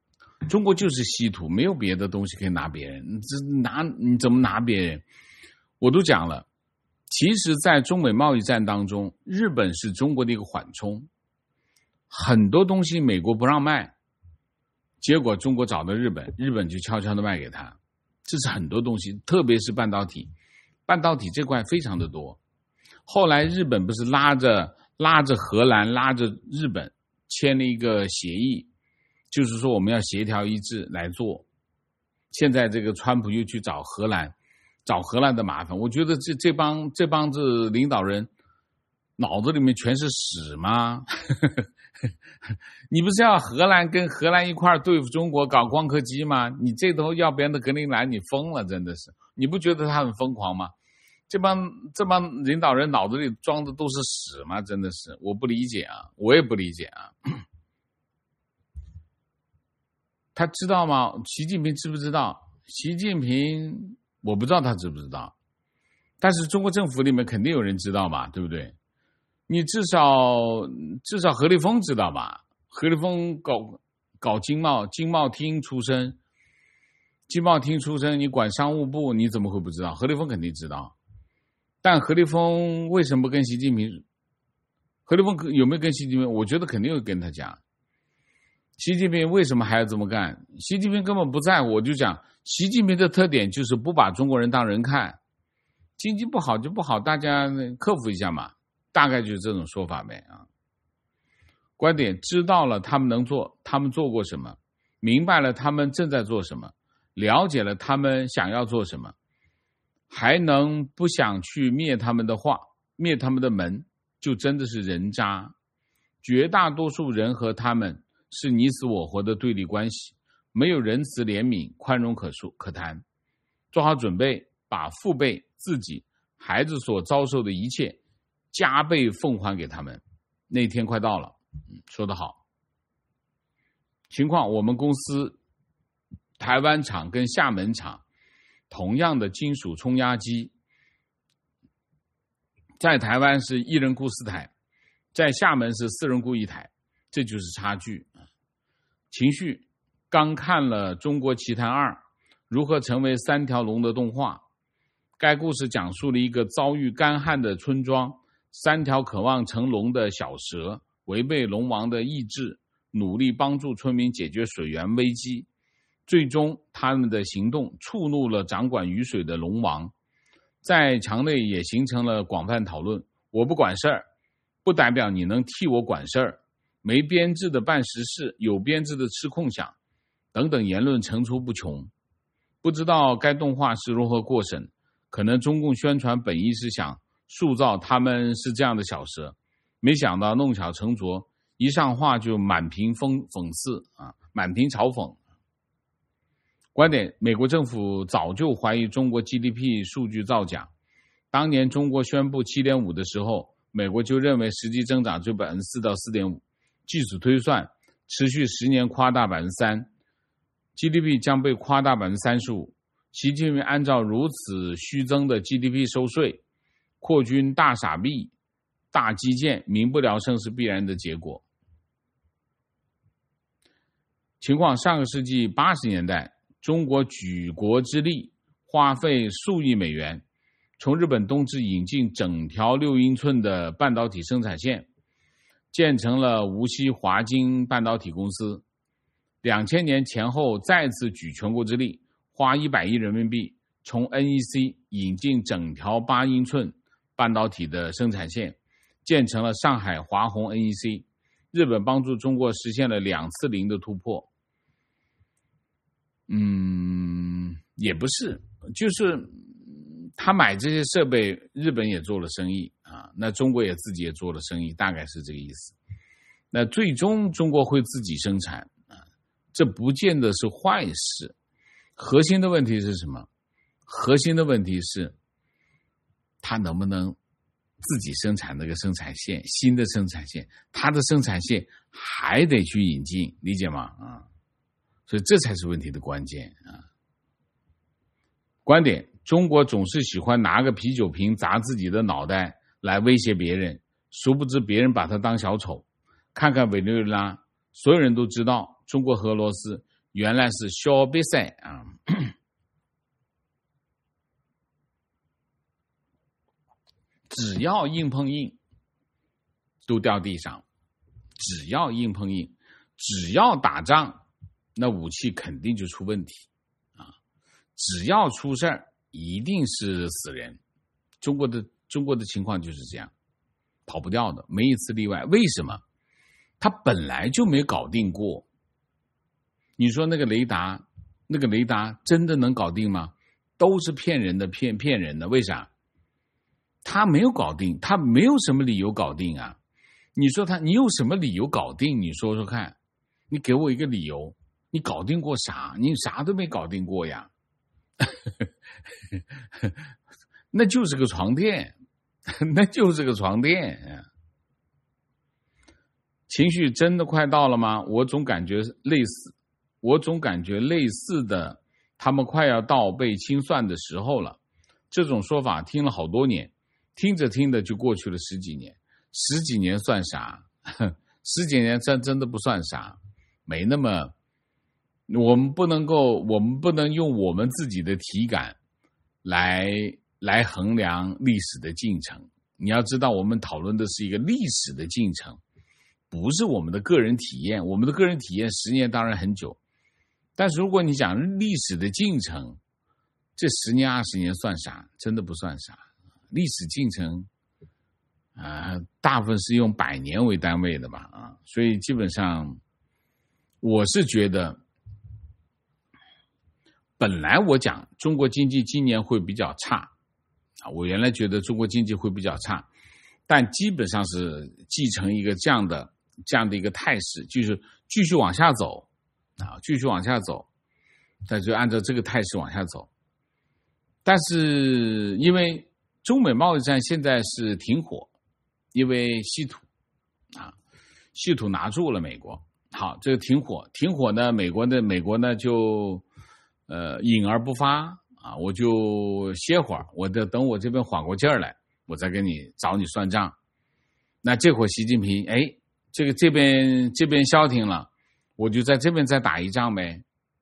中国就是稀土，没有别的东西可以拿别人。你怎么拿别人？我都讲了，其实在中美贸易战当中，日本是中国的一个缓冲，很多东西美国不让卖，结果中国找到日本，日本就悄悄的卖给他。这是很多东西，特别是半导体这块非常的多。后来日本不是拉着荷兰拉着日本签了一个协议，就是说我们要协调一致来做。现在这个川普又去找荷兰的麻烦，我觉得这帮子领导人脑子里面全是屎吗？你不是要跟荷兰一块儿对付中国搞光刻机吗？你这头要别人的格陵兰，你疯了，真的是！你不觉得他很疯狂吗？这帮领导人脑子里装的都是屎吗？真的是，我不理解啊，我也不理解啊。他知道吗？习近平知不知道？习近平我不知道他知不知道，但是中国政府里面肯定有人知道嘛，对不对？你至少何立峰知道吧？何立峰搞经贸厅出身，你管商务部，你怎么会不知道？何立峰肯定知道。但何立峰为什么跟习近平？何立峰有没有跟习近平？我觉得肯定会跟他讲。习近平为什么还要这么干？习近平根本不在乎。我就讲，习近平的特点就是不把中国人当人看，经济不好就不好，大家克服一下嘛。大概就是这种说法呗啊。观点知道了他们能做，他们做过什么，明白了他们正在做什么，了解了他们想要做什么，还能不想去灭他们的话，灭他们的门，就真的是人渣。绝大多数人和他们是你死我活的对立关系，没有仁慈怜悯宽容可谈。做好准备，把父辈自己孩子所遭受的一切加倍奉还给他们。那天快到了。说得好。情况，我们公司台湾厂跟厦门厂同样的金属冲压机，在台湾是1人雇4台，在厦门是4人雇1台，这就是差距。情绪，刚看了《中国奇谭2：如何成为3条龙》的动画，该故事讲述了一个遭遇干旱的村庄，3条渴望成龙的小蛇违背龙王的意志，努力帮助村民解决水源危机，最终他们的行动触怒了掌管雨水的龙王。在墙内也形成了广泛讨论，我不管事儿不代表你能替我管事儿，没编制的办实事，有编制的吃空饷等等言论层出不穷。不知道该动画是如何过审，可能中共宣传本意是想塑造他们是这样的小蛇，没想到弄巧成拙，一上画就满屏讽刺啊，满屏嘲讽。观点，美国政府早就怀疑中国 GDP 数据造假，当年中国宣布 7.5 的时候，美国就认为实际增长就 4% 到 4.5%， 据此推算持续10年夸大 3%， GDP 将被夸大 35%。 习近平按照如此虚增的 GDP 收税，扩军大傻逼大基建，民不聊生是必然的结果。情况，上个世纪80年代，中国举国之力花费数亿美元，从日本东芝引进整条6英寸的半导体生产线，建成了无锡华晶半导体公司。2000年前后再次举全国之力，花100亿人民币，从 NEC 引进整条8英寸半导体的生产线，建成了上海华虹 NEC。 日本帮助中国实现了2次0的突破。也不是，就是他买这些设备，日本也做了生意啊，那中国也自己也做了生意，大概是这个意思。那最终中国会自己生产啊，这不见得是坏事。核心的问题是什么？核心的问题是他能不能自己生产那个生产线，新的生产线，他的生产线还得去引进，理解吗？啊，所以这才是问题的关键啊。观点，中国总是喜欢拿个啤酒瓶砸自己的脑袋来威胁别人，殊不知别人把他当小丑。看看委内瑞拉，所有人都知道中国和俄罗斯原来是小比赛啊，只要硬碰硬都掉地上，只要硬碰硬，只要打仗，那武器肯定就出问题啊！只要出事儿，一定是死人。中国的情况就是这样，跑不掉的，没一次例外。为什么？他本来就没搞定过。你说那个雷达真的能搞定吗？都是骗人的，骗人的。为啥？他没有搞定，他没有什么理由搞定啊！你说你有什么理由搞定？你说说看，你给我一个理由，你搞定过啥？你啥都没搞定过呀！那就是个床垫，那就是个床垫。情绪真的快到了吗？我总感觉类似的，他们快要到被清算的时候了。这种说法听了好多年，听着听着就过去了10几年。10几年算啥？10几年真的不算啥，没那么。我们不能用我们自己的体感来衡量历史的进程。你要知道，我们讨论的是一个历史的进程，不是我们的个人体验。我们的个人体验10年当然很久，但是如果你讲历史的进程，这10年20年算啥？真的不算啥。历史进程大部分是用100年为单位的吧啊，所以基本上我是觉得，本来我讲中国经济今年会比较差啊，我原来觉得中国经济会比较差，但基本上是继承一个这样的一个态势，就是继续往下走啊，继续往下走，那就按照这个态势往下走。但是因为中美贸易战现在是停火，因为稀土拿住了美国。好，这个停火呢，美国呢就隐而不发啊，我就歇会儿，我等我这边缓过劲儿来，我再找你算账。那这会儿习近平这边消停了，我就在这边再打一仗呗。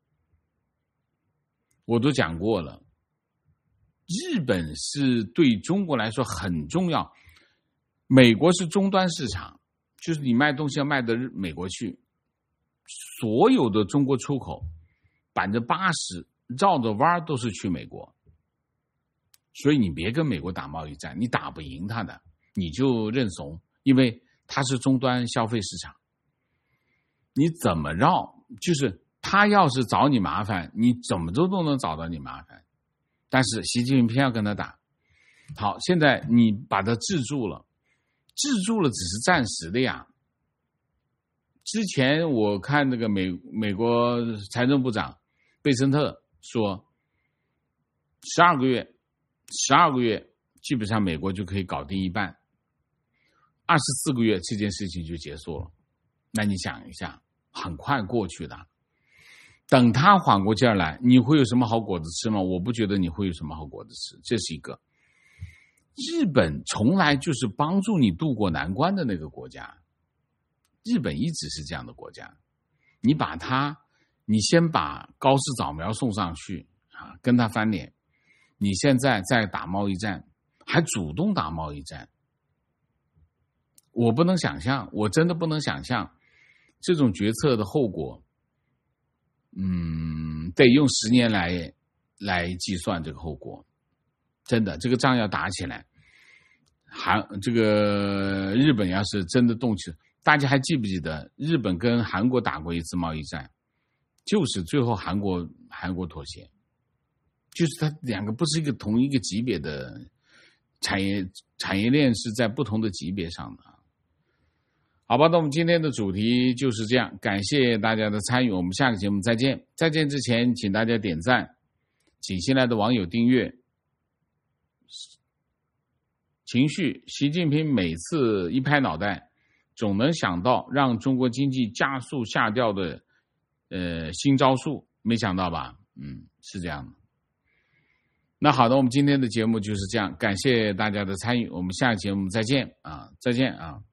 我都讲过了，日本是对中国来说很重要，美国是终端市场，就是你卖东西要卖到美国去，所有的中国出口80%绕着弯都是去美国，所以你别跟美国打贸易战，你打不赢他的，你就认怂，因为它是终端消费市场。你怎么绕，就是他要是找你麻烦，你怎么都能找到你麻烦，但是习近平偏要跟他打。好，现在你把他制住了只是暂时的呀。之前我看那个美国财政部长贝森特说12个月基本上美国就可以搞定一半，24个月这件事情就结束了。那你想一下，很快过去的，等他缓过劲儿来，你会有什么好果子吃吗？我不觉得你会有什么好果子吃，这是一个。日本从来就是帮助你渡过难关的那个国家，日本一直是这样的国家。你先把高市早苗送上去啊，跟他翻脸，你现在在打贸易战，还主动打贸易战，我不能想象，我真的不能想象这种决策的后果。得用10年来计算这个后果。真的，这个仗要打起来，这个日本要是真的动起，大家还记不记得日本跟韩国打过一次贸易战，就是最后韩国妥协，就是它两个不是同一个级别的产业链，是在不同的级别上的。好吧，那我们今天的主题就是这样，感谢大家的参与，我们下个节目再见。再见之前，请大家点赞，请新来的网友订阅。情绪，习近平每次一拍脑袋，总能想到让中国经济加速下调的新招数，没想到吧？是这样的。那好的，我们今天的节目就是这样，感谢大家的参与，我们下个节目再见啊，再见啊。